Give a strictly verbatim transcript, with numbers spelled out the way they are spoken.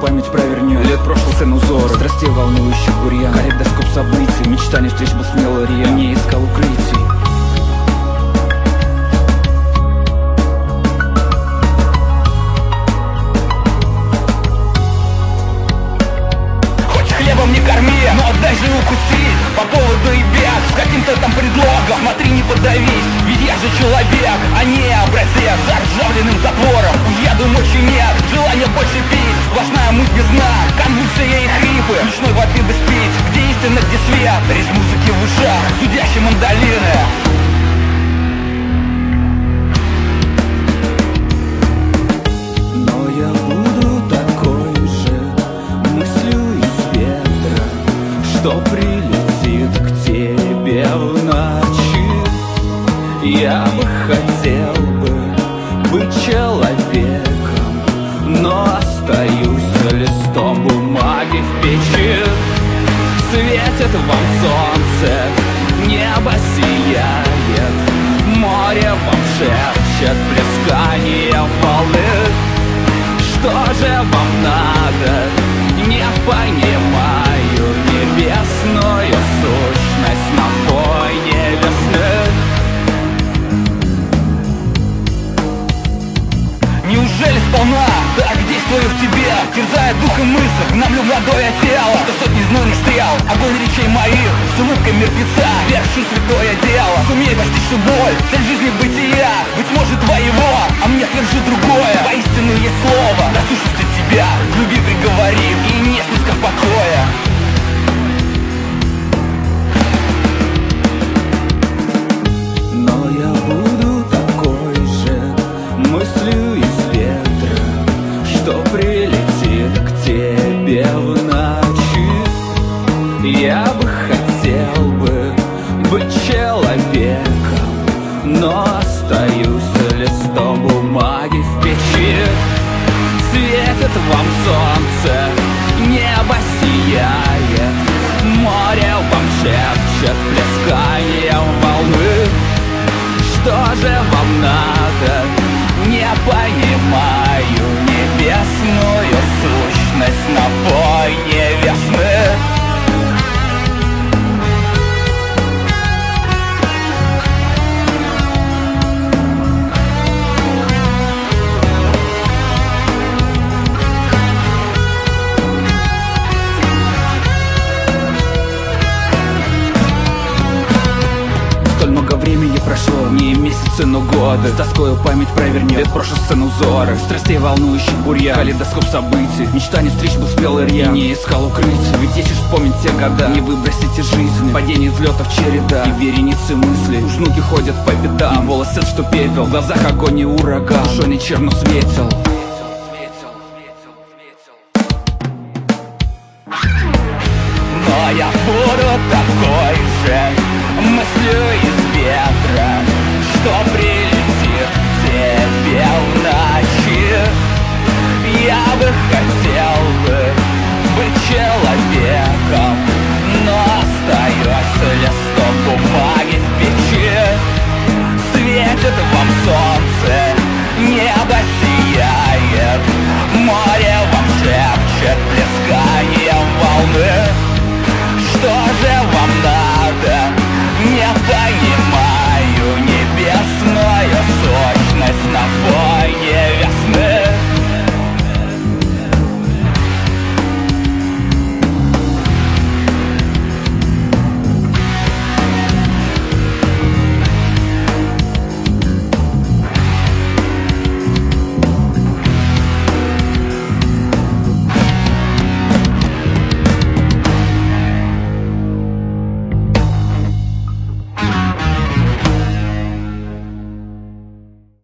память провернет лет прошлых сын узор, страстей волнующих бурьян, калейдоскоп событий, мечтаний встреч был смело рьян, не искал укрытий. Не корми, но отдай же укусить по поводу и без, с каким-то там предлогом. Смотри, не подавись, ведь я же человек, а не образец за ржавленным затвором. Уеду ночью нет, желания больше пить, сплошная муть без дна, конвульсия и хрипы, ночной воды без пить. Где истина, где свет, рез музыки в ушах, зудящие мандолины. Но я буду такой же мыслью что прилетит к тебе в ночи. Я бы хотел бы быть человеком, но остаюсь листом бумаги в печи. Светит вам солнце, небо сияет, море вам шепчет плескание волны. Что же вам надо, не понимаю, небесную сущность на фоне весны. Неужели сполна так действую в тебе, терзая дух и мысль, гномлю молодое тело, что сотни знойных стрел, огонь речей моих, с улыбкой мертвеца вершу святое дело. Сумей постичь всю боль, цель жизни бытия, быть может твоего, а мне твержи другое. Поистину есть слово, дослушаюсь от тебя, к любви приговорив и не снискав покоя. Но я буду такой же мыслью из ветра, что прилетит к тебе в ночи. Я бы хотел бы быть человеком, но остаюсь листом бумаги в печи. Светит вам солнце, небо сияет, море вам шепчет плесканием волны. Что же вам надо, не понимаю, небесную сущность на фоне весны. Много времени прошло, не месяцы, но годы. Тоскою память провернет лет прошлых сцен узоры, страстей волнующих бурьян, калейдоскоп событий, мечтаний встреч был смелый рьян, не искал укрытия. Ведь если вспомнить те года, не выбросить из жизни падений, взлетов череда и вереницы мыслей. Уж внуки ходят по бедам, и волосы, что пепел, в глазах огонь и ураган, душой не черно светил. Но я буду такой же мыслью из ветра, что прилетит к тебе в ночи. Я бы хотел бы быть человеком, но остаюсь листом бумаги в печи. Светит вам солнце, небо сияет, море вам шепчет плесканием волны. Что же вам надо, не понимаю.